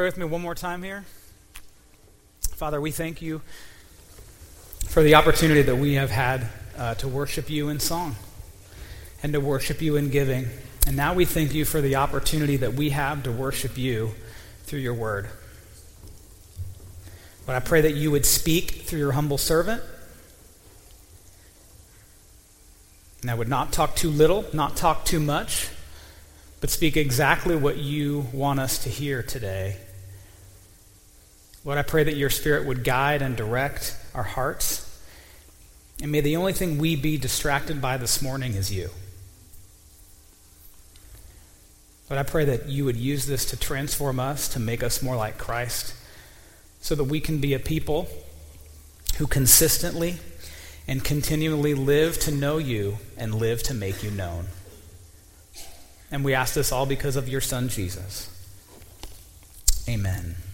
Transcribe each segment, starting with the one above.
pray with me one more time here? Father, we thank you for the opportunity that we have had to worship you in song and to worship you in giving. And now we thank you for the opportunity that we have to worship you through your word. But I pray that you would speak through your humble servant. And I would not talk too little, not talk too much, but speak exactly what you want us to hear today. Lord, I pray that your Spirit would guide and direct our hearts. And may the only thing we be distracted by this morning is you. But I pray that you would use this to transform us, to make us more like Christ, so that we can be a people who consistently and continually live to know you and live to make you known. And we ask this all because of your Son, Jesus. Amen.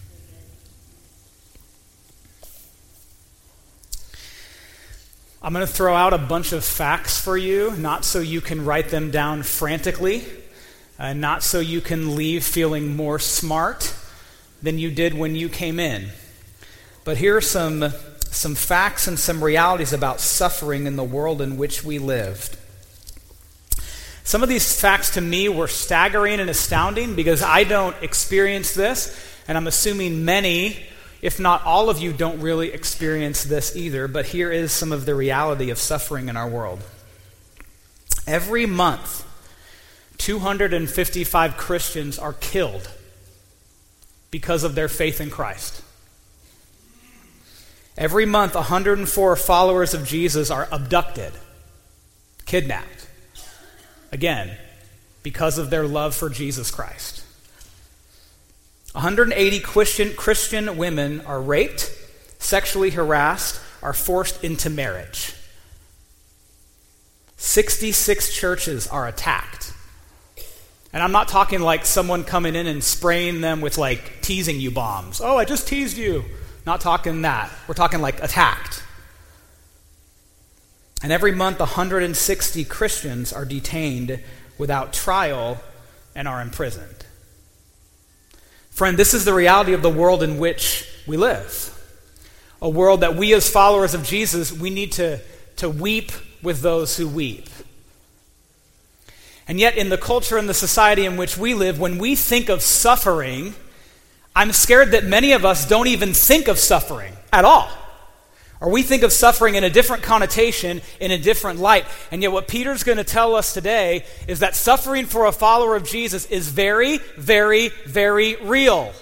I'm going to throw out a bunch of facts for you, not so you can write them down frantically, not so you can leave feeling more smart than you did when you came in. But here are some facts and some realities about suffering in the world in which we lived. Some of these facts to me were staggering and astounding because I don't experience this, and I'm assuming many, if not all of you, don't really experience this either. But here is some of the reality of suffering in our world. Every month, 255 Christians are killed because of their faith in Christ. Every month, 104 followers of Jesus are abducted, kidnapped. Again, because of their love for Jesus Christ. 180 Christian women are raped, sexually harassed, are forced into marriage. 66 churches are attacked. And I'm not talking like someone coming in and spraying them with like teasing you bombs. Oh, I just teased you. Not talking that. We're talking like attacked. And every month, 160 Christians are detained without trial and are imprisoned. Friend, this is the reality of the world in which we live. A world that we as followers of Jesus, we need to weep with those who weep. And yet in the culture and the society in which we live, when we think of suffering, I'm scared that many of us don't even think of suffering at all. Or we think of suffering in a different connotation, in a different light. And yet what Peter's going to tell us today is that suffering for a follower of Jesus is very, very, very real.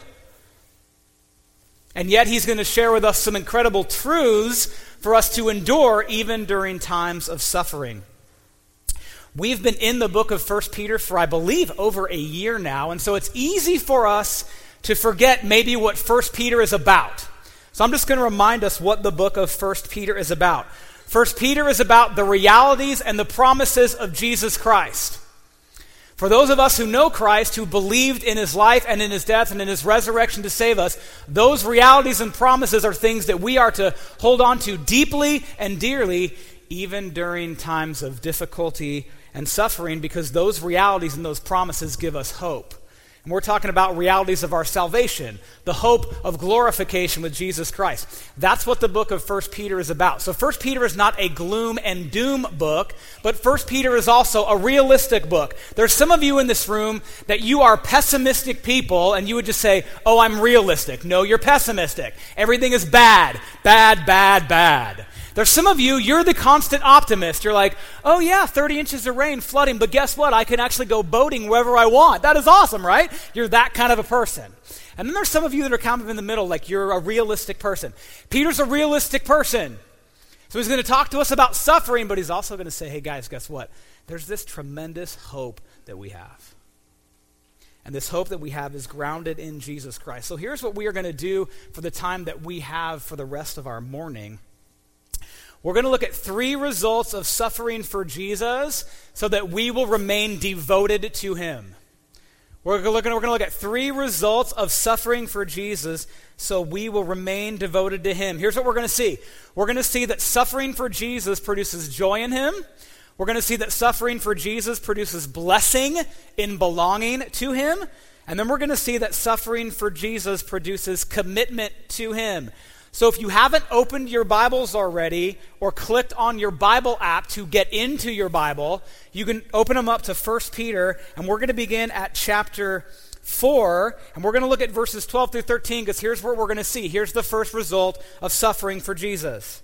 And yet he's going to share with us some incredible truths for us to endure even during times of suffering. We've been in the book of 1 Peter for, I believe, over a year now. And so it's easy for us to forget maybe what 1 Peter is about. So I'm just going to remind us what the book of 1 Peter is about. 1 Peter is about the realities and the promises of Jesus Christ. For those of us who know Christ, who believed in his life and in his death and in his resurrection to save us, those realities and promises are things that we are to hold on to deeply and dearly, even during times of difficulty and suffering, because those realities and those promises give us hope. And we're talking about realities of our salvation, the hope of glorification with Jesus Christ. That's what the book of 1 Peter is about. So 1 Peter is not a gloom and doom book, but 1 Peter is also a realistic book. There's some of you in this room that you are pessimistic people, and you would just say, oh, I'm realistic. No, you're pessimistic. Everything is bad, bad, bad, bad. There's some of you, you're the constant optimist. You're like, oh yeah, 30 inches of rain, flooding, but guess what? I can actually go boating wherever I want. That is awesome, right? You're that kind of a person. And then there's some of you that are kind of in the middle, like you're a realistic person. Peter's a realistic person. So he's going to talk to us about suffering, but he's also going to say, hey guys, guess what? There's this tremendous hope that we have. And this hope that we have is grounded in Jesus Christ. So here's what we are going to do for the time that we have for the rest of our morning. We're going to look at 3 results of suffering for Jesus so that we will remain devoted to him. We're going to look at 3 results of suffering for Jesus so we will remain devoted to him. Here's what we're going to see. We're going to see that suffering for Jesus produces joy in him. We're going to see that suffering for Jesus produces blessing in belonging to him. And then we're going to see that suffering for Jesus produces commitment to him. So if you haven't opened your Bibles already or clicked on your Bible app to get into your Bible, you can open them up to 1 Peter, and we're going to begin at chapter 4, and we're going to look at verses 12 through 13, because here's what we're going to see. Here's the first result of suffering for Jesus.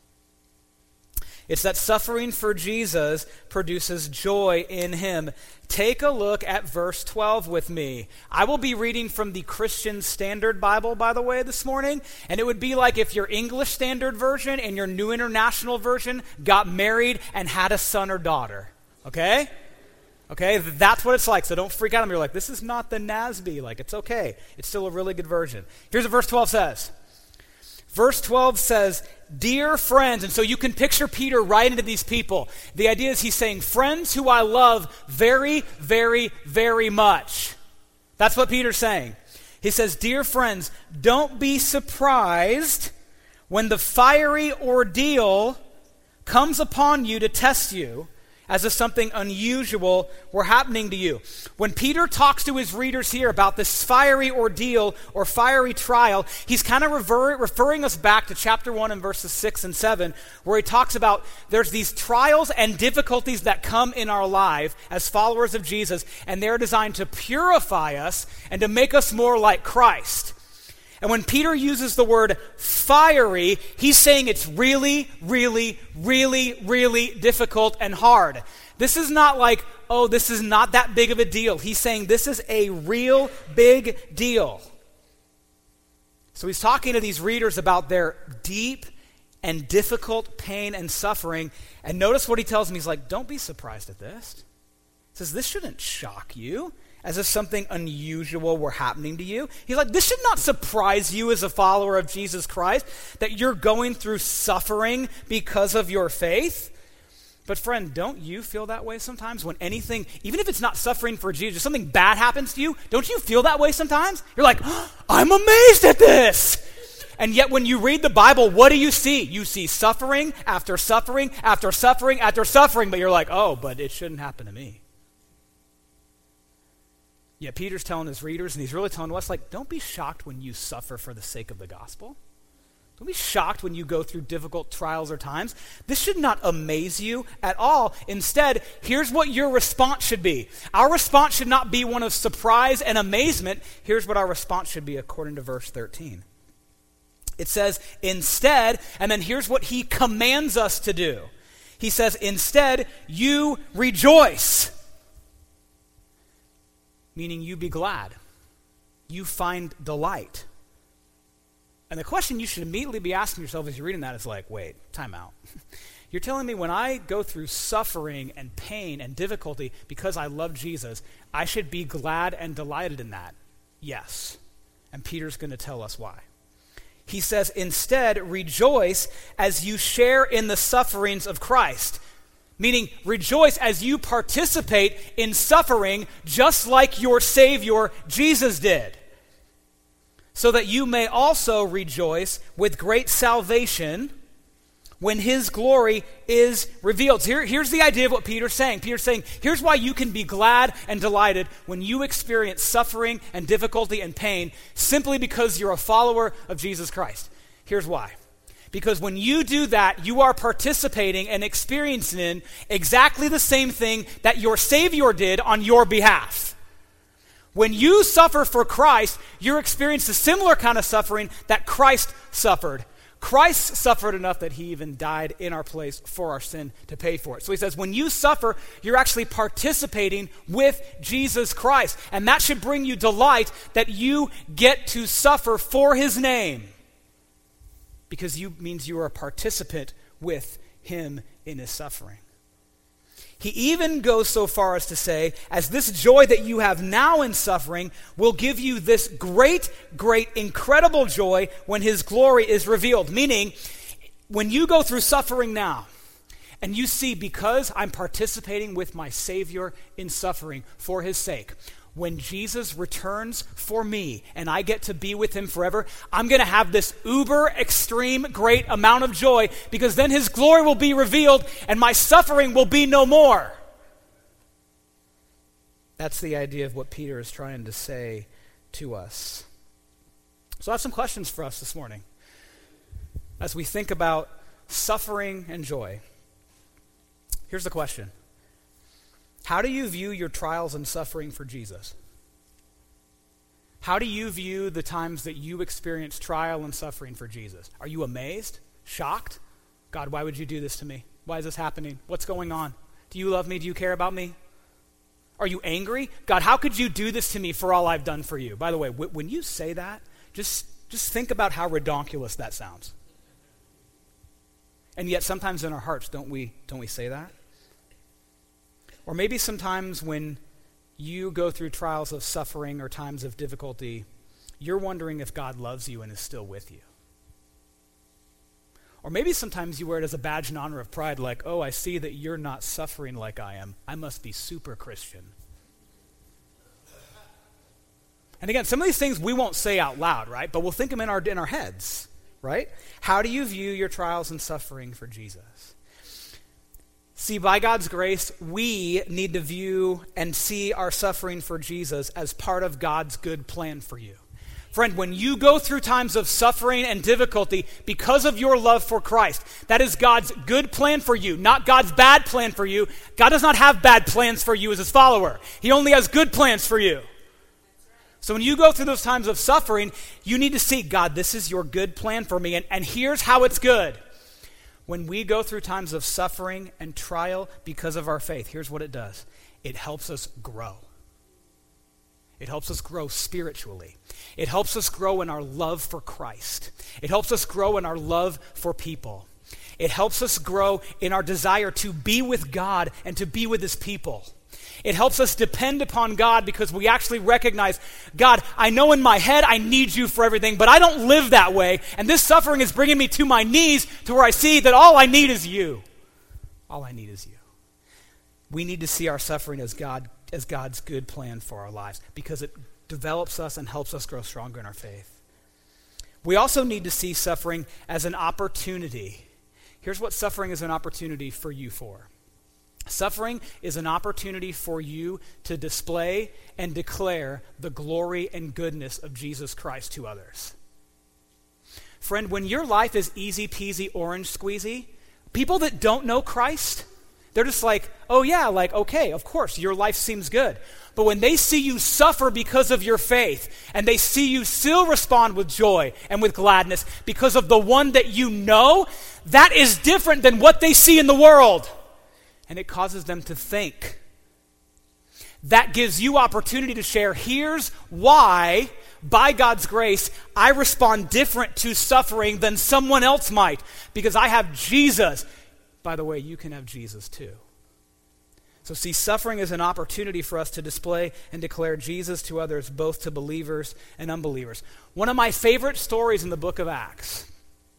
It's that suffering for Jesus produces joy in him. Take a look at verse 12 with me. I will be reading from the Christian Standard Bible, by the way, this morning. And it would be like if your English Standard Version and your New International Version got married and had a son or daughter. Okay? Okay? That's what it's like. So don't freak out and you're like, this is not the NASB. Like, it's okay. It's still a really good version. Here's what verse 12 says. Verse 12 says, dear friends, and so you can picture Peter right into these people. The idea is he's saying, friends who I love very, very, very much. That's what Peter's saying. He says, dear friends, don't be surprised when the fiery ordeal comes upon you to test you, as if something unusual were happening to you. When Peter talks to his readers here about this fiery ordeal or fiery trial, he's kind of referring us back to chapter 1 and verses 6 and 7, where he talks about there's these trials and difficulties that come in our life as followers of Jesus, and they're designed to purify us and to make us more like Christ. And when Peter uses the word fiery, he's saying it's really, really, really, really difficult and hard. This is not like, oh, this is not that big of a deal. He's saying this is a real big deal. So he's talking to these readers about their deep and difficult pain and suffering. And notice what he tells them. He's like, don't be surprised at this. He says, this shouldn't shock you, as if something unusual were happening to you. He's like, this should not surprise you as a follower of Jesus Christ, that you're going through suffering because of your faith. But friend, don't you feel that way sometimes when anything, even if it's not suffering for Jesus, something bad happens to you, don't you feel that way sometimes? You're like, oh, I'm amazed at this. And yet when you read the Bible, what do you see? You see suffering after suffering after suffering after suffering, but you're like, oh, but it shouldn't happen to me. Yet Peter's telling his readers, and he's really telling us, like, don't be shocked when you suffer for the sake of the gospel. Don't be shocked when you go through difficult trials or times. This should not amaze you at all. Instead, here's what your response should be. Our response should not be one of surprise and amazement. Here's what our response should be according to verse 13. It says, instead, and then here's what he commands us to do. He says, instead, you rejoice. Meaning you be glad. You find delight. And the question you should immediately be asking yourself as you're reading that is like, wait, time out. You're telling me when I go through suffering and pain and difficulty because I love Jesus, I should be glad and delighted in that? Yes. And Peter's going to tell us why. He says, instead, rejoice as you share in the sufferings of Christ. Meaning, rejoice as you participate in suffering just like your Savior, Jesus, did. So that you may also rejoice with great salvation when his glory is revealed. So here's the idea of what Peter's saying. Peter's saying, here's why you can be glad and delighted when you experience suffering and difficulty and pain simply because you're a follower of Jesus Christ. Here's why. Because when you do that, you are participating and experiencing in exactly the same thing that your Savior did on your behalf. When you suffer for Christ, you're experiencing a similar kind of suffering that Christ suffered. Christ suffered enough that he even died in our place for our sin to pay for it. So he says, when you suffer, you're actually participating with Jesus Christ. And that should bring you delight that you get to suffer for his name. Because means you are a participant with him in his suffering. He even goes so far as to say, as this joy that you have now in suffering will give you this great, great, incredible joy when his glory is revealed. Meaning, when you go through suffering now, and you see, because I'm participating with my Savior in suffering for his sake, when Jesus returns for me and I get to be with him forever, I'm going to have this uber extreme great amount of joy because then his glory will be revealed and my suffering will be no more. That's the idea of what Peter is trying to say to us. So I have some questions for us this morning as we think about suffering and joy. Here's the question. How do you view your trials and suffering for Jesus? How do you view the times that you experience trial and suffering for Jesus? Are you amazed? Shocked? God, why would you do this to me? Why is this happening? What's going on? Do you love me? Do you care about me? Are you angry? God, how could you do this to me for all I've done for you? By the way, when you say that, just think about how redonkulous that sounds. And yet sometimes in our hearts, don't we say that? Or maybe sometimes when you go through trials of suffering or times of difficulty, you're wondering if God loves you and is still with you. Or maybe sometimes you wear it as a badge and honor of pride, like, oh, I see that you're not suffering like I am. I must be super Christian. And again, some of these things we won't say out loud, right? But we'll think them in our heads, right? How do you view your trials and suffering for Jesus? See, by God's grace, we need to view and see our suffering for Jesus as part of God's good plan for you. Friend, when you go through times of suffering and difficulty because of your love for Christ, that is God's good plan for you, not God's bad plan for you. God does not have bad plans for you as his follower. He only has good plans for you. So when you go through those times of suffering, you need to see, God, this is your good plan for me, and here's how it's good. When we go through times of suffering and trial because of our faith, here's what it does. It helps us grow. It helps us grow spiritually. It helps us grow in our love for Christ. It helps us grow in our love for people. It helps us grow in our desire to be with God and to be with his people. It helps us depend upon God because we actually recognize, God, I know in my head I need you for everything, but I don't live that way. And this suffering is bringing me to my knees to where I see that all I need is you. All I need is you. We need to see our suffering as God's good plan for our lives because it develops us and helps us grow stronger in our faith. We also need to see suffering as an opportunity. Here's what suffering is an opportunity for you for. Suffering is an opportunity for you to display and declare the glory and goodness of Jesus Christ to others. Friend, when your life is easy peasy orange squeezy, people that don't know Christ, they're just like, oh yeah, like, okay, of course, your life seems good. But when they see you suffer because of your faith, and they see you still respond with joy and with gladness because of the one that you know, that is different than what they see in the world. And it causes them to think. That gives you opportunity to share, here's why, by God's grace, I respond different to suffering than someone else might, because I have Jesus. By the way, you can have Jesus too. So see, suffering is an opportunity for us to display and declare Jesus to others, both to believers and unbelievers. One of my favorite stories in the book of Acts,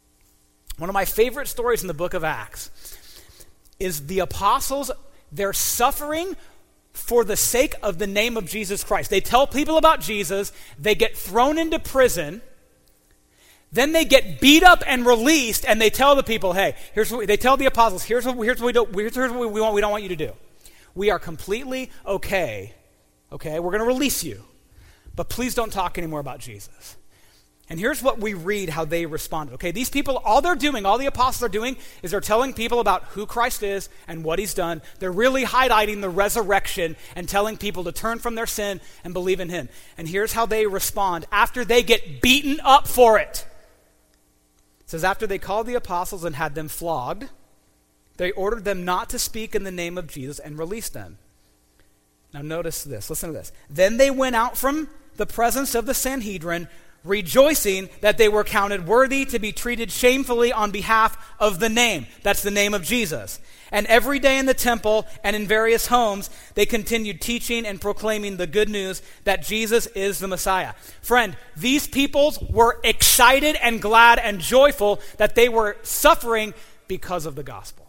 is the apostles, they're suffering for the sake of the name of Jesus Christ. They tell people about Jesus, they get thrown into prison, then they get beat up and released, and they tell the people, hey, they tell the apostles, here's what we don't want you to do. We are completely okay, we're going to release you, but please don't talk anymore about Jesus. And here's what we read how they responded. Okay, these people, all the apostles are doing is they're telling people about who Christ is and what he's done. They're really highlighting the resurrection and telling people to turn from their sin and believe in him. And here's how they respond after they get beaten up for it. It says, after they called the apostles and had them flogged, they ordered them not to speak in the name of Jesus and released them. Now notice this, listen to this. Then they went out from the presence of the Sanhedrin, rejoicing that they were counted worthy to be treated shamefully on behalf of the name. That's the name of Jesus. And every day in the temple and in various homes, they continued teaching and proclaiming the good news that Jesus is the Messiah. Friend, these peoples were excited and glad and joyful that they were suffering because of the gospel.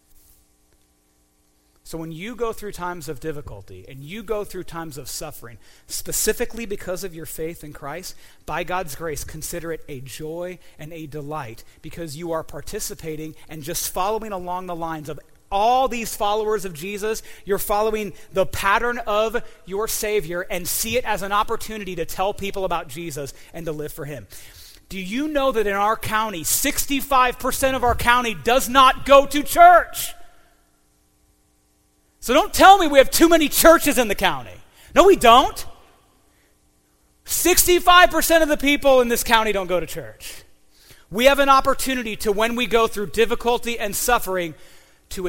So when you go through times of difficulty and you go through times of suffering, specifically because of your faith in Christ, by God's grace, consider it a joy and a delight because you are participating and just following along the lines of all these followers of Jesus, you're following the pattern of your Savior and see it as an opportunity to tell people about Jesus and to live for him. Do you know that in our county, 65% of our county does not go to church? So don't tell me we have too many churches in the county. No, we don't. 65% of the people in this county don't go to church. We have an opportunity to, when we go through difficulty and suffering, to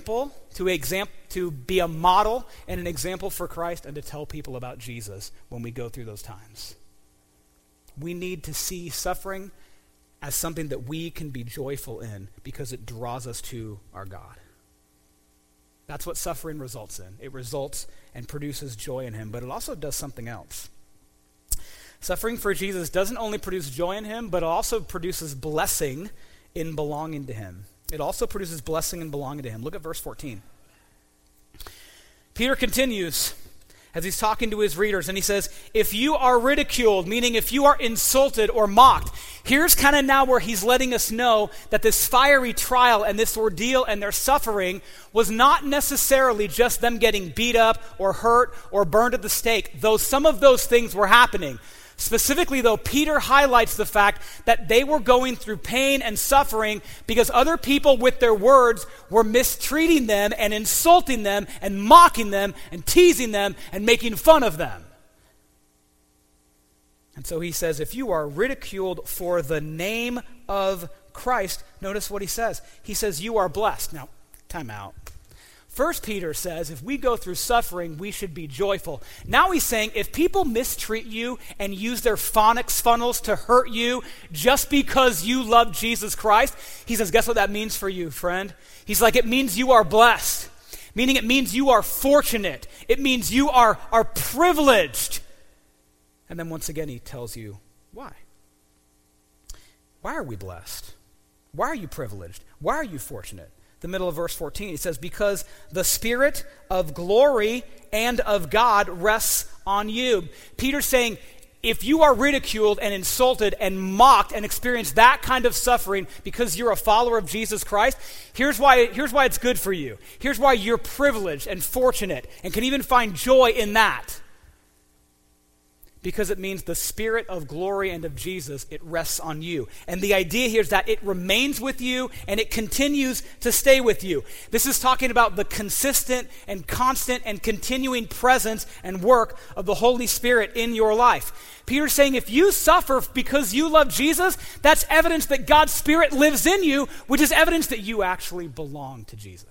be a model and an example for Christ and to tell people about Jesus when we go through those times. We need to see suffering as something that we can be joyful in because it draws us to our God. That's what suffering results in. It results and produces joy in him, but it also does something else. Suffering for Jesus doesn't only produce joy in him, but it also produces blessing in belonging to him. It also produces blessing in belonging to him. Look at verse 14. Peter continues as he's talking to his readers, and he says, if you are ridiculed, meaning if you are insulted or mocked, here's kind of now where he's letting us know that this fiery trial and this ordeal and their suffering was not necessarily just them getting beat up or hurt or burned at the stake, though some of those things were happening. Specifically, though, Peter highlights the fact that they were going through pain and suffering because other people with their words were mistreating them and insulting them and mocking them and teasing them and making fun of them. And so he says, if you are ridiculed for the name of Christ, notice what he says. He says, you are blessed. Now, time out. First Peter says, if we go through suffering, we should be joyful. Now he's saying, if people mistreat you and use their phonics funnels to hurt you just because you love Jesus Christ, he says, guess what that means for you, friend? He's like, it means you are blessed. Meaning it means you are fortunate. It means you are privileged. And then once again, he tells you why. Why are we blessed? Why are you privileged? Why are you fortunate? The middle of verse 14, he says, because the Spirit of glory and of God rests on you. Peter's saying, if you are ridiculed and insulted and mocked and experience that kind of suffering because you're a follower of Jesus Christ, here's why it's good for you. Here's why you're privileged and fortunate and can even find joy in that. Because it means the Spirit of glory and of Jesus, it rests on you. And the idea here is that it remains with you and it continues to stay with you. This is talking about the consistent and constant and continuing presence and work of the Holy Spirit in your life. Peter's saying if you suffer because you love Jesus, that's evidence that God's Spirit lives in you, which is evidence that you actually belong to Jesus.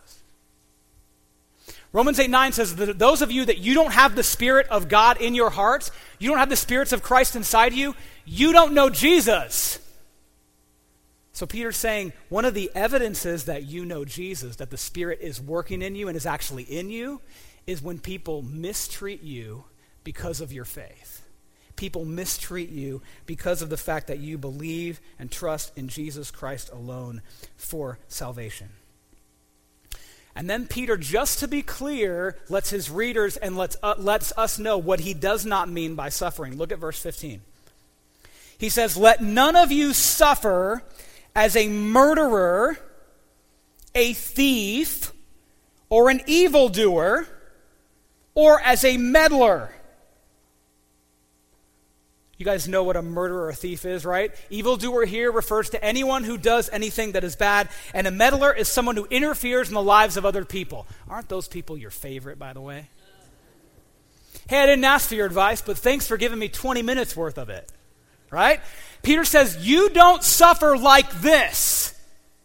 Romans 8:9 says that those of you that you don't have the Spirit of God in your hearts, you don't have the spirits of Christ inside you don't know Jesus. So Peter's saying one of the evidences that you know Jesus, that the Spirit is working in you and is actually in you, is when people mistreat you because of your faith. People mistreat you because of the fact that you believe and trust in Jesus Christ alone for salvation. And then Peter, just to be clear, lets his readers and lets us know what he does not mean by suffering. Look at verse 15. He says, let none of you suffer as a murderer, a thief, or an evildoer, or as a meddler. You guys know what a murderer or a thief is, right? Evildoer here refers to anyone who does anything that is bad, and a meddler is someone who interferes in the lives of other people. Aren't those people your favorite, by the way? Hey, I didn't ask for your advice, but thanks for giving me 20 minutes worth of it, right? Peter says, you don't suffer like this.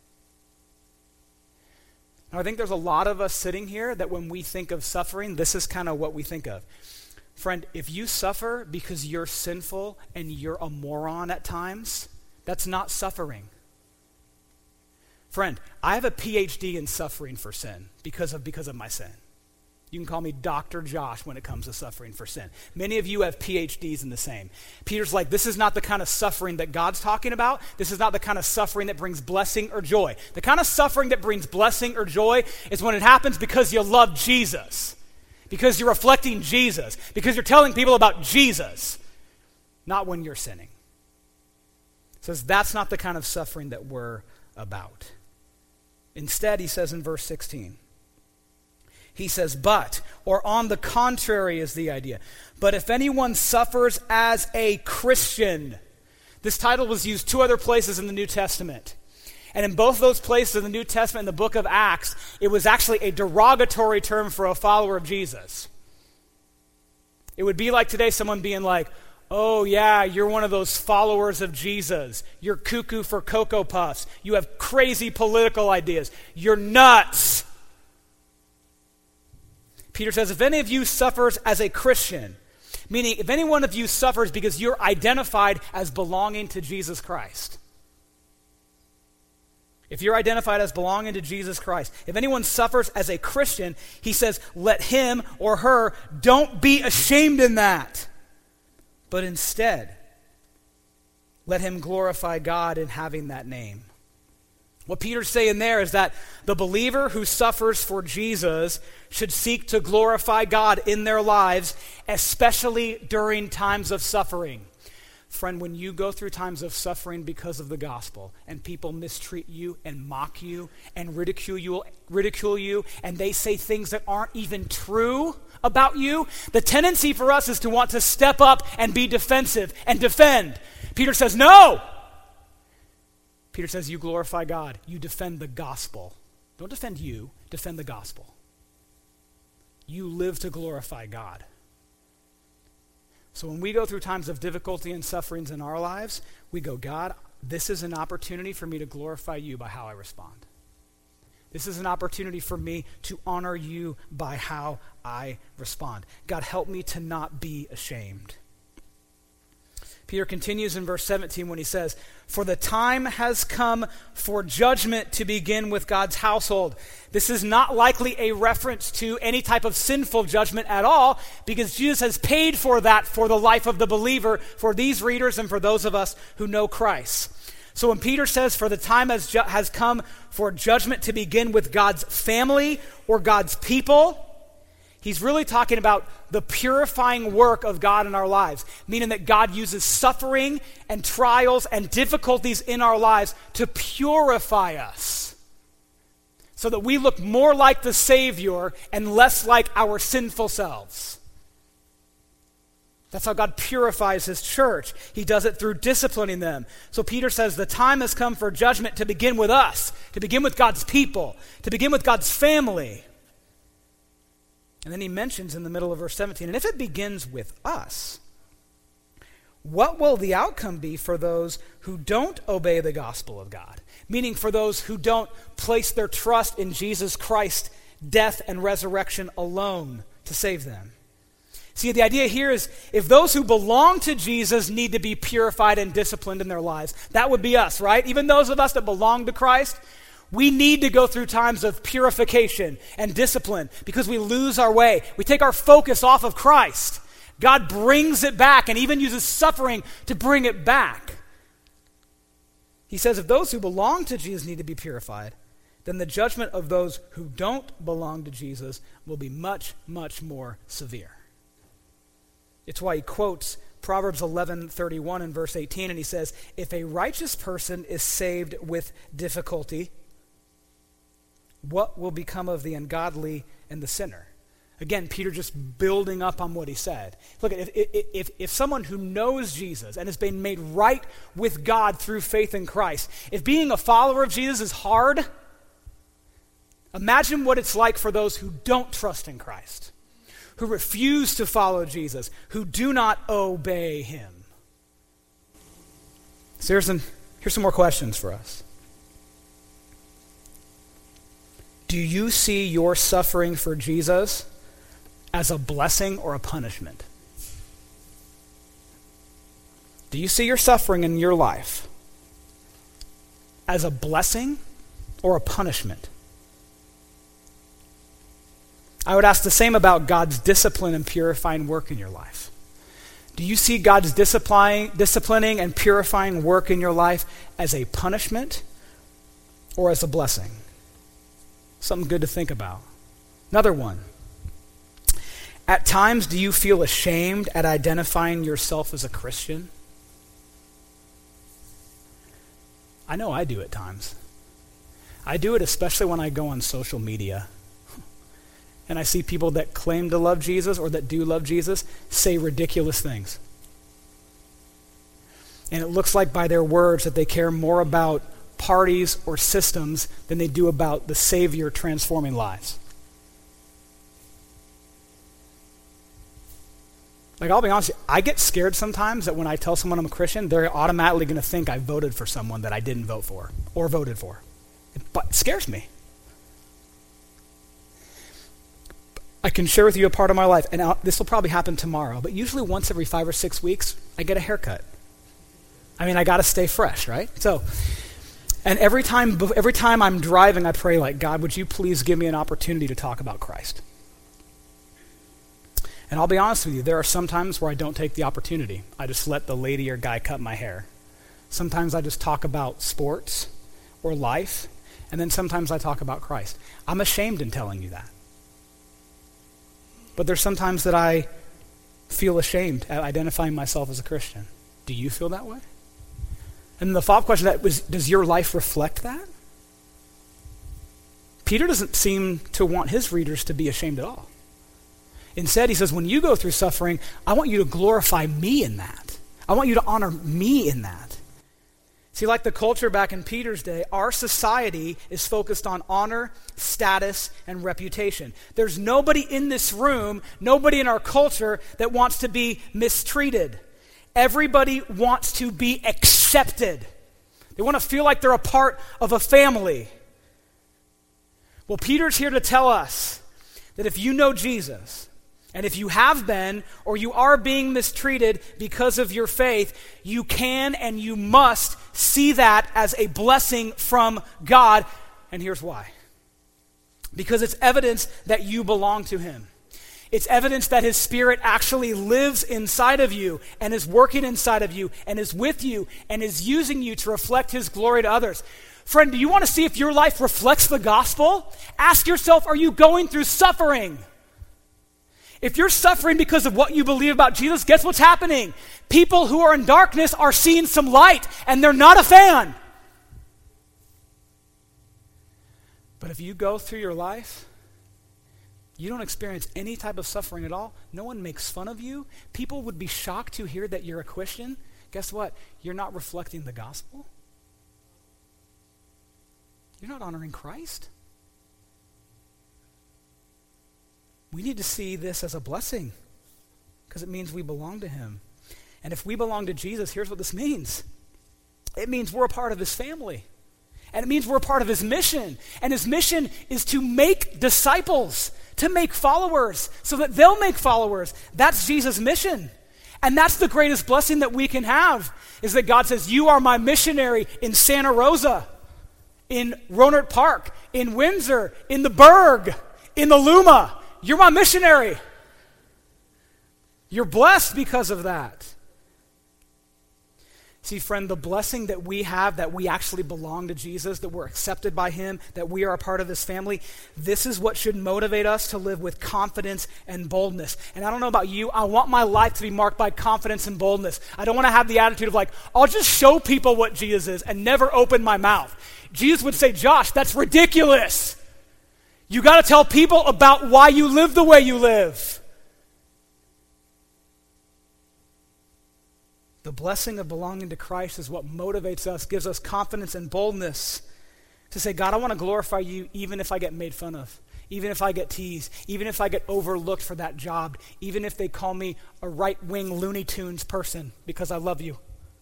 Now, I think there's a lot of us sitting here that when we think of suffering, this is kind of what we think of. Friend, if you suffer because you're sinful and you're a moron at times, that's not suffering. Friend, I have a PhD in suffering for sin because of my sin. You can call me Dr. Josh when it comes to suffering for sin. Many of you have PhDs in the same. Peter's like, this is not the kind of suffering that God's talking about. This is not the kind of suffering that brings blessing or joy. The kind of suffering that brings blessing or joy is when it happens because you love Jesus. Because you're reflecting Jesus. Because you're telling people about Jesus. Not when you're sinning. It says that's not the kind of suffering that we're about. Instead, he says in verse 16, he says, but, or on the contrary is the idea. But if anyone suffers as a Christian, this title was used 2 other places in the New Testament. And in both those places in the New Testament, in the book of Acts, it was actually a derogatory term for a follower of Jesus. It would be like today someone being like, oh yeah, you're one of those followers of Jesus. You're cuckoo for Cocoa Puffs. You have crazy political ideas. You're nuts. Peter says, if any of you suffers as a Christian, meaning if any one of you suffers because you're identified as belonging to Jesus Christ. If you're identified as belonging to Jesus Christ, if anyone suffers as a Christian, he says, let him or her, don't be ashamed in that. But instead, let him glorify God in having that name. What Peter's saying there is that the believer who suffers for Jesus should seek to glorify God in their lives, especially during times of suffering. Friend, when you go through times of suffering because of the gospel, and people mistreat you and mock you and ridicule you, and they say things that aren't even true about you, the tendency for us is to want to step up and be defensive and defend. Peter says, no! Peter says, you glorify God. You defend the gospel. Don't defend you, defend the gospel. You live to glorify God. So when we go through times of difficulty and sufferings in our lives, we go, God, this is an opportunity for me to glorify you by how I respond. This is an opportunity for me to honor you by how I respond. God, help me to not be ashamed. Peter continues in verse 17 when he says, for the time has come for judgment to begin with God's household. This is not likely a reference to any type of sinful judgment at all, because Jesus has paid for that for the life of the believer, for these readers and for those of us who know Christ. So when Peter says, for the time has come for judgment to begin with God's family or God's people, he's really talking about the purifying work of God in our lives, meaning that God uses suffering and trials and difficulties in our lives to purify us so that we look more like the Savior and less like our sinful selves. That's how God purifies his church. He does it through disciplining them. So Peter says the time has come for judgment to begin with us, to begin with God's people, to begin with God's family. And then he mentions in the middle of verse 17, and if it begins with us, what will the outcome be for those who don't obey the gospel of God? Meaning for those who don't place their trust in Jesus Christ's death and resurrection alone to save them. See, the idea here is if those who belong to Jesus need to be purified and disciplined in their lives, that would be us, right? Even those of us that belong to Christ, we need to go through times of purification and discipline because we lose our way. We take our focus off of Christ. God brings it back and even uses suffering to bring it back. He says if those who belong to Jesus need to be purified, then the judgment of those who don't belong to Jesus will be much, much more severe. It's why he quotes Proverbs 11:31 in verse 18, and he says, if a righteous person is saved with difficulty, what will become of the ungodly and the sinner? Again, Peter just building up on what he said. Look, if someone who knows Jesus and has been made right with God through faith in Christ, if being a follower of Jesus is hard, imagine what it's like for those who don't trust in Christ, who refuse to follow Jesus, who do not obey him. So here's some more questions for us. Do you see your suffering for Jesus as a blessing or a punishment? Do you see your suffering in your life as a blessing or a punishment? I would ask the same about God's discipline and purifying work in your life. Do you see God's disciplining and purifying work in your life as a punishment or as a blessing? Something good to think about. Another one. At times, do you feel ashamed at identifying yourself as a Christian? I know I do at times. I do it especially when I go on social media and I see people that claim to love Jesus or that do love Jesus say ridiculous things. And it looks like by their words that they care more about parties or systems than they do about the Savior transforming lives. Like, I'll be honest with you, I get scared sometimes that when I tell someone I'm a Christian, they're automatically going to think I voted for someone that I didn't vote for or voted for. It scares me. I can share with you a part of my life, and this will probably happen tomorrow, but usually once every 5 or 6 weeks, I get a haircut. I mean, I got to stay fresh, right? So, and every time I'm driving, I pray like, God, would you please give me an opportunity to talk about Christ? And I'll be honest with you, there are some times where I don't take the opportunity. I just let the lady or guy cut my hair. Sometimes I just talk about sports or life, and then sometimes I talk about Christ. I'm ashamed in telling you that. But there's sometimes that I feel ashamed at identifying myself as a Christian. Do you feel that way? And the follow-up question that was, does your life reflect that? Peter doesn't seem to want his readers to be ashamed at all. Instead, he says, when you go through suffering, I want you to glorify me in that. I want you to honor me in that. See, like the culture back in Peter's day, our society is focused on honor, status, and reputation. There's nobody in this room, nobody in our culture that wants to be mistreated. Everybody wants to be accepted. They want to feel like they're a part of a family. Well, Peter's here to tell us that if you know Jesus, and if you have been or you are being mistreated because of your faith, you can and you must see that as a blessing from God. And here's why. Because it's evidence that you belong to him. It's evidence that his Spirit actually lives inside of you and is working inside of you and is with you and is using you to reflect his glory to others. Friend, do you want to see if your life reflects the gospel? Ask yourself, are you going through suffering? If you're suffering because of what you believe about Jesus, guess what's happening? People who are in darkness are seeing some light, and they're not a fan. But if you go through your life, you don't experience any type of suffering at all, no one makes fun of you, people would be shocked to hear that you're a Christian, guess what? You're not reflecting the gospel. You're not honoring Christ. We need to see this as a blessing because it means we belong to him. And if we belong to Jesus, here's what this means. It means we're a part of his family. And it means we're a part of his mission. And his mission is to make disciples, to make followers, so that they'll make followers. That's Jesus' mission. And that's the greatest blessing that we can have, is that God says, you are my missionary in Santa Rosa, in Rohnert Park, in Windsor, in the Berg, in the Luma. You're my missionary. You're blessed because of that. See, friend, the blessing that we have, that we actually belong to Jesus, that we're accepted by him, that we are a part of his family, this is what should motivate us to live with confidence and boldness. And I don't know about you, I want my life to be marked by confidence and boldness. I don't want to have the attitude of like, I'll just show people what Jesus is and never open my mouth. Jesus would say, Josh, that's ridiculous. You got to tell people about why you live the way you live. The blessing of belonging to Christ is what motivates us, gives us confidence and boldness to say, God, I want to glorify you even if I get made fun of, even if I get teased, even if I get overlooked for that job, even if they call me a right-wing Looney Tunes person because I love you.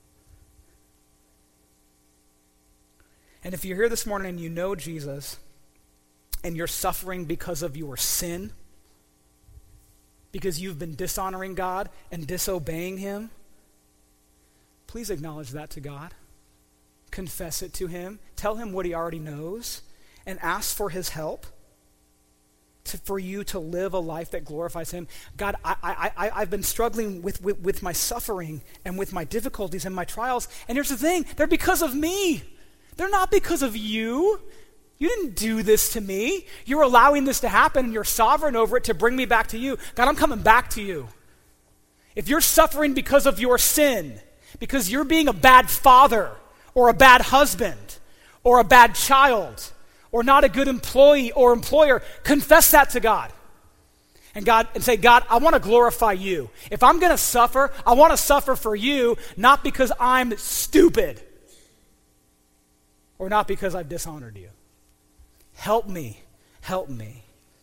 And if you're here this morning and you know Jesus, and you're suffering because of your sin, because you've been dishonoring God and disobeying him, please acknowledge that to God. Confess it to him. Tell him what he already knows and ask for his help for you to live a life that glorifies him. God, I've been struggling with my suffering and with my difficulties and my trials, and here's the thing, they're because of me. They're not because of you. You didn't do this to me. You're allowing this to happen, and you're sovereign over it to bring me back to you. God, I'm coming back to you. If you're suffering because of your sin, because you're being a bad father or a bad husband or a bad child or not a good employee or employer, confess that to God. And say, God, I want to glorify you. If I'm going to suffer, I want to suffer for you, not because I'm stupid or not because I've dishonored you. Help me. Help me.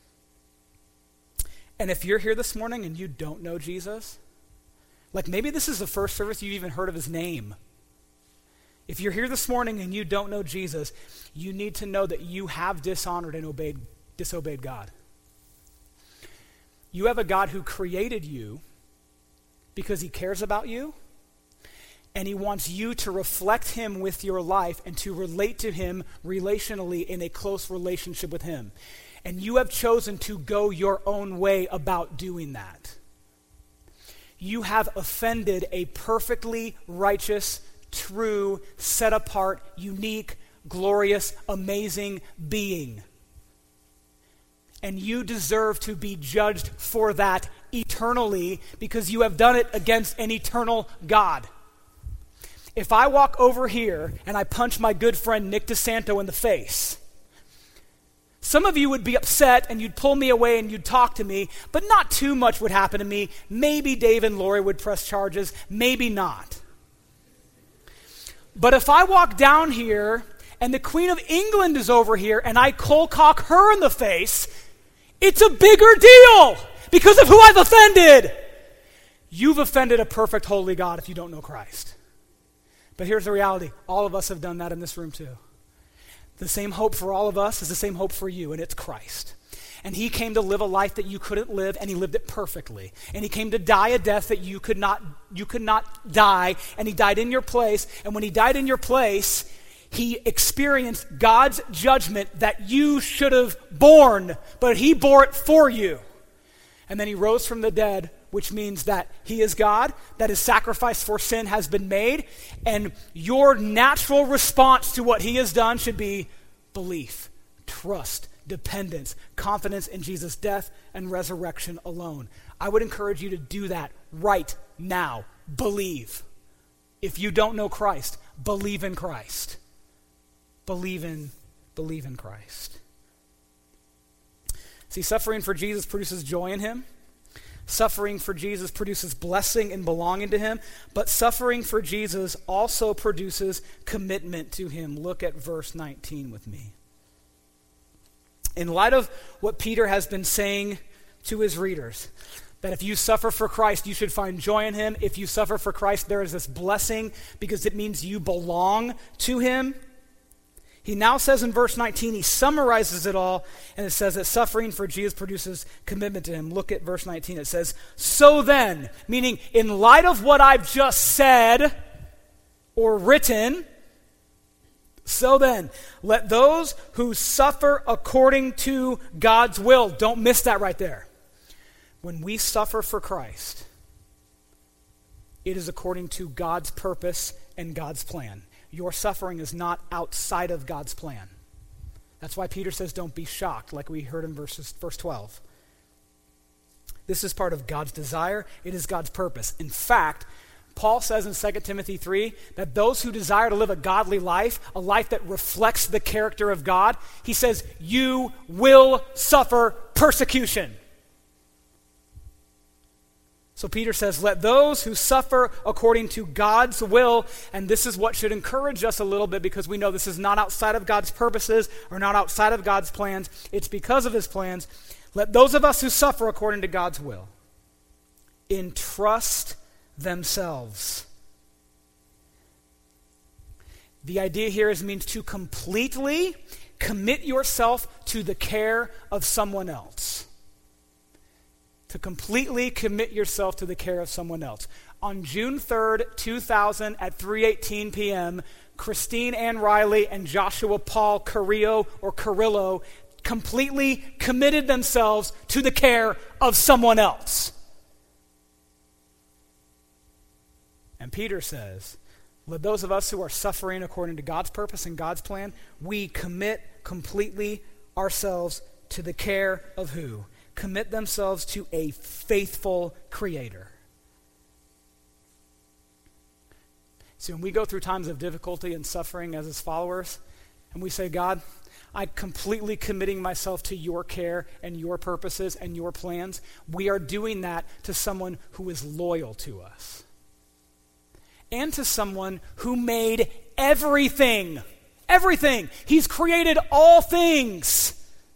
And if you're here this morning and you don't know Jesus, like maybe this is the first service you've even heard of his name. If you're here this morning and you don't know Jesus, you need to know that you have dishonored and disobeyed God. You have a God who created you because he cares about you, and he wants you to reflect him with your life and to relate to him relationally in a close relationship with him. And you have chosen to go your own way about doing that. You have offended a perfectly righteous, true, set apart, unique, glorious, amazing being. And you deserve to be judged for that eternally because you have done it against an eternal God. If I walk over here and I punch my good friend Nick DeSanto in the face, some of you would be upset and you'd pull me away and you'd talk to me, but not too much would happen to me. Maybe Dave and Lori would press charges, maybe not. But if I walk down here and the Queen of England is over here and I cold cock her in the face, it's a bigger deal because of who I've offended. You've offended a perfect, holy God if you don't know Christ. But here's the reality. All of us have done that in this room too. The same hope for all of us is the same hope for you, and it's Christ. And he came to live a life that you couldn't live, and he lived it perfectly. And he came to die a death that you could not die, and he died in your place. And when he died in your place, he experienced God's judgment that you should have borne, but he bore it for you. And then he rose from the dead, which means that he is God, that his sacrifice for sin has been made, and your natural response to what he has done should be belief, trust, dependence, confidence in Jesus' death and resurrection alone. I would encourage you to do that right now. Believe. If you don't know Christ, believe in Christ. Believe in Christ. See, suffering for Jesus produces joy in him. Suffering for Jesus produces blessing and belonging to him. But suffering for Jesus also produces commitment to him. Look at verse 19 with me. In light of what Peter has been saying to his readers, that if you suffer for Christ, you should find joy in him. If you suffer for Christ, there is this blessing because it means you belong to him. He now says in verse 19, he summarizes it all, and it says that suffering for Jesus produces commitment to him. Look at verse 19. It says, so then, meaning in light of what I've just said or written, so then, let those who suffer according to God's will, don't miss that right there. When we suffer for Christ, it is according to God's purpose and God's plan. Your suffering is not outside of God's plan. That's why Peter says don't be shocked, like we heard in verse 12. This is part of God's desire. It is God's purpose. In fact, Paul says in 2 Timothy 3 that those who desire to live a godly life, a life that reflects the character of God, he says, you will suffer persecution. So Peter says, let those who suffer according to God's will, and this is what should encourage us a little bit because we know this is not outside of God's purposes or not outside of God's plans. It's because of his plans. Let those of us who suffer according to God's will entrust themselves. The idea here means to completely commit yourself to the care of someone else. To completely commit yourself to the care of someone else. On June 3rd, 2000 at 3:18 p.m., Christine Ann Riley and Joshua Paul Carrillo completely committed themselves to the care of someone else. And Peter says, let those of us who are suffering according to God's purpose and God's plan, we commit completely ourselves to the care of who? Commit themselves to a faithful Creator. So when we go through times of difficulty and suffering as his followers, and we say, God, I'm completely committing myself to your care and your purposes and your plans. We are doing that to someone who is loyal to us. And to someone who made everything. Everything. He's created all things.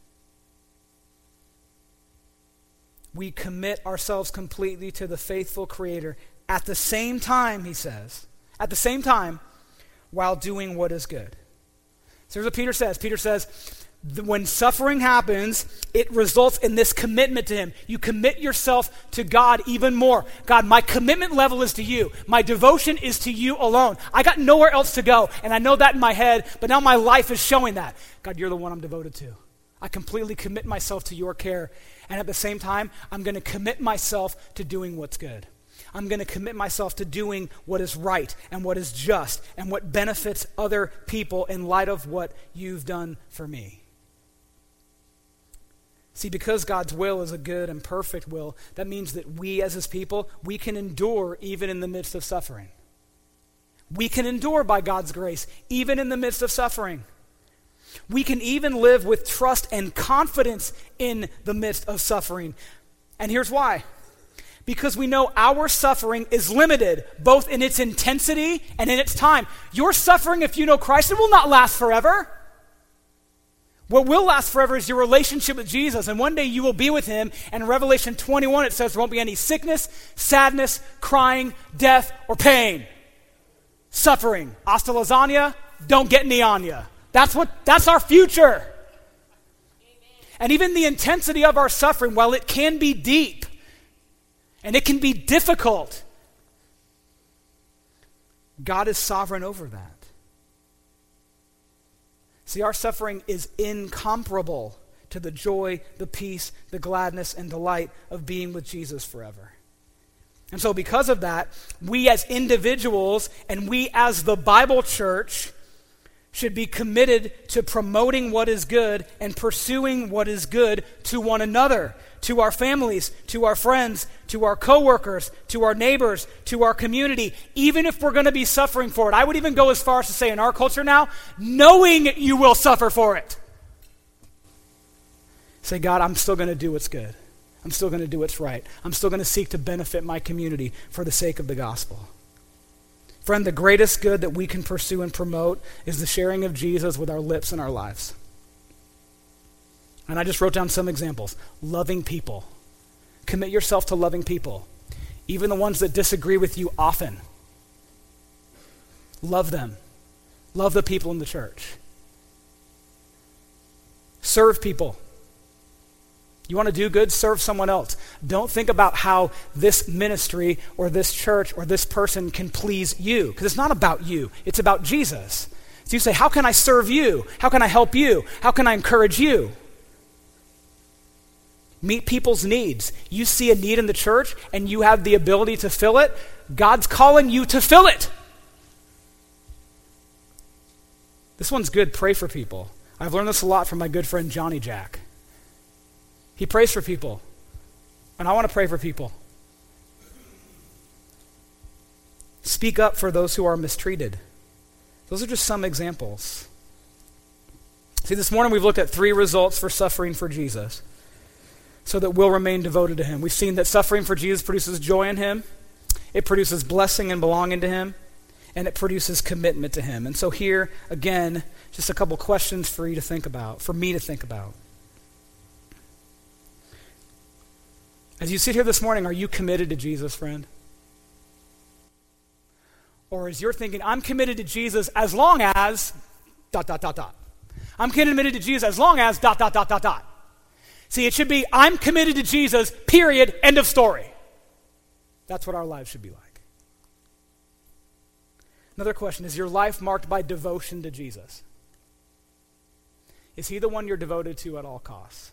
We commit ourselves completely to the faithful Creator at the same time, he says, at the same time, while doing what is good. So here's what Peter says. Peter says, when suffering happens, it results in this commitment to him. You commit yourself to God even more. God, my commitment level is to you. My devotion is to you alone. I got nowhere else to go, and I know that in my head, but now my life is showing that. God, you're the one I'm devoted to. I completely commit myself to your care, and at the same time, I'm going to commit myself to doing what's good. I'm going to commit myself to doing what is right and what is just and what benefits other people in light of what you've done for me. See, because God's will is a good and perfect will, that means that we as his people, we can endure even in the midst of suffering. We can endure by God's grace even in the midst of suffering. We can even live with trust and confidence in the midst of suffering. And here's why. Because we know our suffering is limited, both in its intensity and in its time. Your suffering, if you know Christ, it will not last forever. What will last forever is your relationship with Jesus, and one day you will be with him. And in Revelation 21, it says there won't be any sickness, sadness, crying, death, or pain. Suffering. Hasta lasagna, don't get any on ya. That's our future. Amen. And even the intensity of our suffering, while it can be deep, and it can be difficult, God is sovereign over that. See, our suffering is incomparable to the joy, the peace, the gladness, and delight of being with Jesus forever. And so because of that, we as individuals and we as the Bible church should be committed to promoting what is good and pursuing what is good to one another, to our families, to our friends, to our coworkers, to our neighbors, to our community, even if we're going to be suffering for it. I would even go as far as to say in our culture now, knowing you will suffer for it. Say, God, I'm still going to do what's good. I'm still going to do what's right. I'm still going to seek to benefit my community for the sake of the gospel. Friend, the greatest good that we can pursue and promote is the sharing of Jesus with our lips and our lives. And I just wrote down some examples. Loving people. Commit yourself to loving people, even the ones that disagree with you often. Love them. Love the people in the church. Serve people. You want to do good? Serve someone else. Don't think about how this ministry or this church or this person can please you, because it's not about you. It's about Jesus. So you say, how can I serve you? How can I help you? How can I encourage you? Meet people's needs. You see a need in the church and you have the ability to fill it. God's calling you to fill it. This one's good. Pray for people. I've learned this a lot from my good friend Johnny Jack. He prays for people, and I want to pray for people. Speak up for those who are mistreated. Those are just some examples. See, this morning we've looked at 3 results for suffering for Jesus so that we'll remain devoted to him. We've seen that suffering for Jesus produces joy in him, it produces blessing and belonging to him, and it produces commitment to him. And so here, again, just a couple questions for you to think about, for me to think about. As you sit here this morning, are you committed to Jesus, friend? Or is you're thinking, I'm committed to Jesus as long as ... I'm committed to Jesus as long as ... See, it should be, I'm committed to Jesus, period, end of story. That's what our lives should be like. Another question, is your life marked by devotion to Jesus? Is he the one you're devoted to at all costs?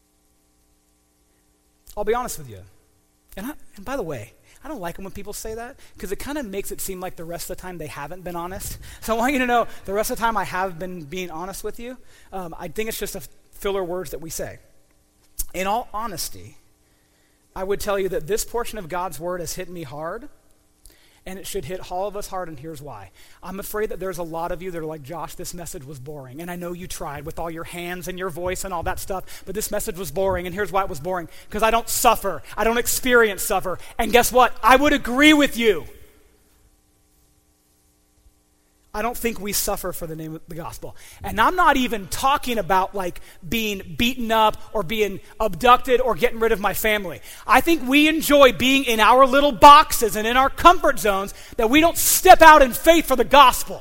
I'll be honest with you. And by the way, I don't like it when people say that because it kind of makes it seem like the rest of the time they haven't been honest. So I want you to know the rest of the time I have been being honest with you. I think it's just a filler words that we say. In all honesty, I would tell you that this portion of God's word has hit me hard, and it should hit all of us hard, and here's why. I'm afraid that there's a lot of you that are like, Josh, this message was boring, and I know you tried with all your hands and your voice and all that stuff, but this message was boring, and here's why it was boring. Because I don't suffer. I don't experience suffer. And guess what? I would agree with you. I don't think we suffer for the name of the gospel. And I'm not even talking about like being beaten up or being abducted or getting rid of my family. I think we enjoy being in our little boxes and in our comfort zones that we don't step out in faith for the gospel.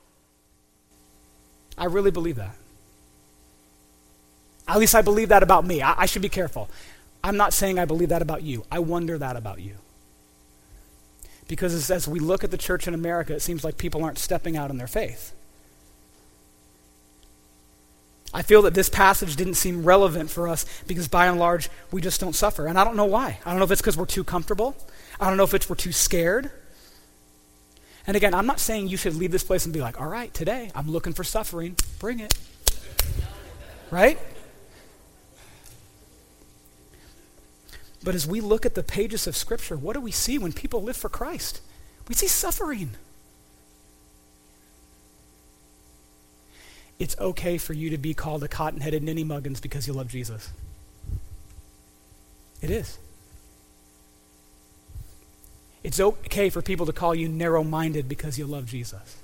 I really believe that. At least I believe that about me. I should be careful. I'm not saying I believe that about you. I wonder that about you. Because as we look at the church in America, it seems like people aren't stepping out in their faith. I feel that this passage didn't seem relevant for us because by and large, we just don't suffer. And I don't know why. I don't know if it's because we're too comfortable. I don't know if it's we're too scared. And again, I'm not saying you should leave this place and be like, all right, today I'm looking for suffering. Bring it. Right? But as we look at the pages of Scripture, what do we see when people live for Christ? We see suffering. It's okay for you to be called a cotton-headed ninny muggins because you love Jesus. It is. It's okay for people to call you narrow-minded because you love Jesus.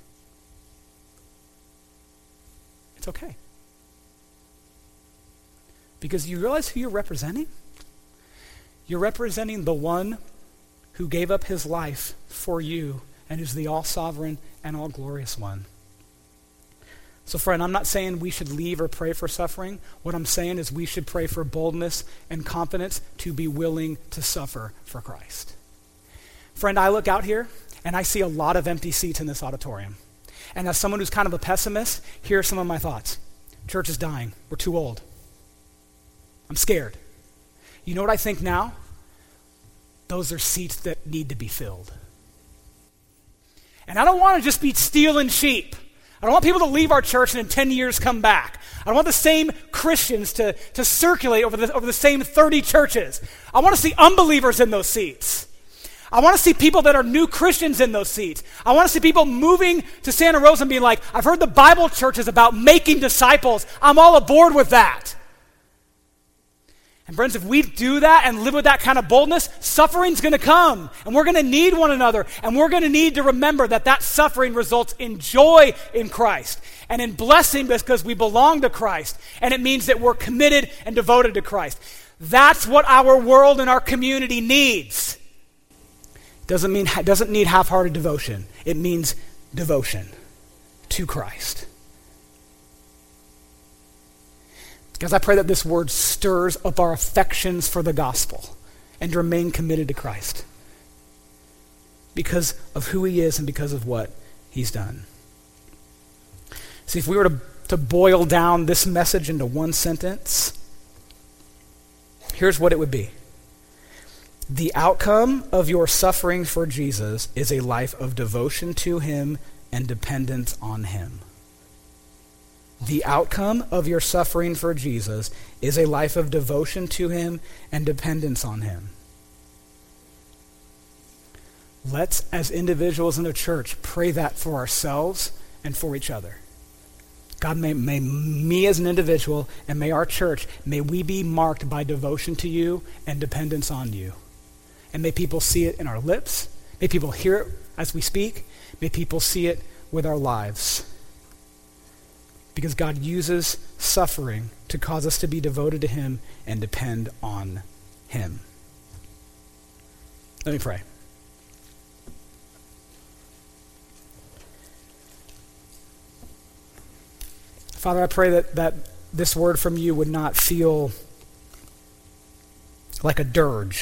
It's okay. Because you realize who you're representing? You're representing the one who gave up his life for you and is the all-sovereign and all-glorious one. So friend, I'm not saying we should leave or pray for suffering. What I'm saying is we should pray for boldness and confidence to be willing to suffer for Christ. Friend, I look out here and I see a lot of empty seats in this auditorium. And as someone who's kind of a pessimist, here are some of my thoughts. Church is dying. We're too old. I'm scared. You know what I think now? Those are seats that need to be filled. And I don't want to just be stealing sheep. I don't want people to leave our church and in 10 years come back. I don't want the same Christians to circulate over the same 30 churches. I want to see unbelievers in those seats. I want to see people that are new Christians in those seats. I want to see people moving to Santa Rosa and being like, I've heard the Bible church is about making disciples. I'm all aboard with that. And friends, if we do that and live with that kind of boldness, suffering's going to come. And we're going to need one another. And we're going to need to remember that that suffering results in joy in Christ. And in blessing because we belong to Christ. And it means that we're committed and devoted to Christ. That's what our world and our community needs. Doesn't need half-hearted devotion. It means devotion to Christ. Guys, I pray that this word stirs up our affections for the gospel and remain committed to Christ because of who he is and because of what he's done. See, if we were to boil down this message into one sentence, here's what it would be. The outcome of your suffering for Jesus is a life of devotion to him and dependence on him. The outcome of your suffering for Jesus is a life of devotion to him and dependence on him. Let's, as individuals in the church, pray that for ourselves and for each other. God, may me as an individual and may our church, may we be marked by devotion to you and dependence on you. And may people see it in our lips. May people hear it as we speak. May people see it with our lives. Because God uses suffering to cause us to be devoted to him and depend on him. Let me pray. Father, I pray that this word from you would not feel like a dirge.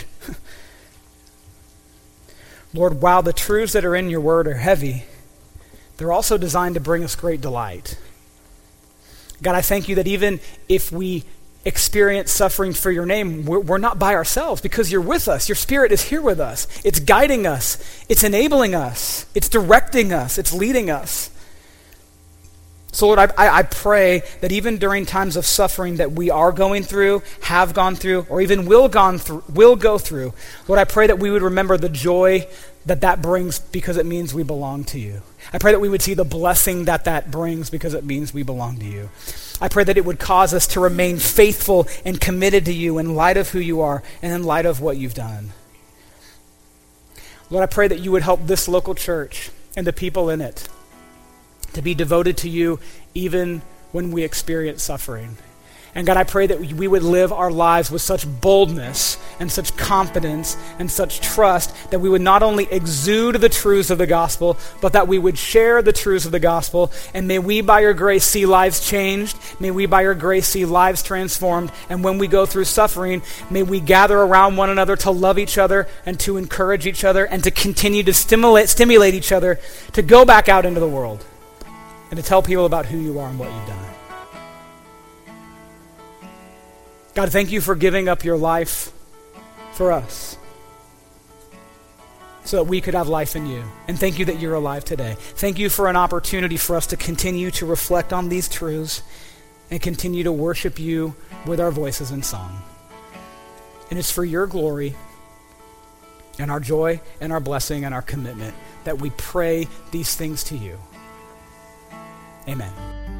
Lord, while the truths that are in your word are heavy, they're also designed to bring us great delight. God, I thank you that even if we experience suffering for your name, we're not by ourselves because you're with us. Your Spirit is here with us. It's guiding us. It's enabling us. It's directing us. It's leading us. So Lord, I pray that even during times of suffering that we are going through, have gone through, or even will go through, Lord, I pray that we would remember the joy that brings because it means we belong to you. I pray that we would see the blessing that brings because it means we belong to you. I pray that it would cause us to remain faithful and committed to you in light of who you are and in light of what you've done. Lord, I pray that you would help this local church and the people in it to be devoted to you even when we experience suffering. And God, I pray that we would live our lives with such boldness and such confidence and such trust that we would not only exude the truths of the gospel, but that we would share the truths of the gospel. And may we, by your grace, see lives changed. May we, by your grace, see lives transformed. And when we go through suffering, may we gather around one another to love each other and to encourage each other and to continue to stimulate each other to go back out into the world and to tell people about who you are and what you've done. God, thank you for giving up your life for us so that we could have life in you. And thank you that you're alive today. Thank you for an opportunity for us to continue to reflect on these truths and continue to worship you with our voices in song. And it's for your glory and our joy and our blessing and our commitment that we pray these things to you. Amen.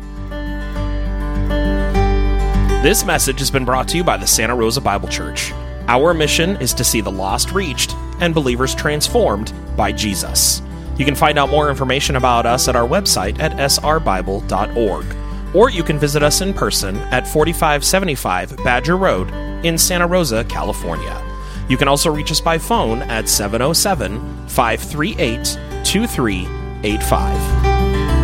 This message has been brought to you by the Santa Rosa Bible Church. Our mission is to see the lost reached and believers transformed by Jesus. You can find out more information about us at our website at srbible.org, or you can visit us in person at 4575 Badger Road in Santa Rosa, California. You can also reach us by phone at 707-538-2385.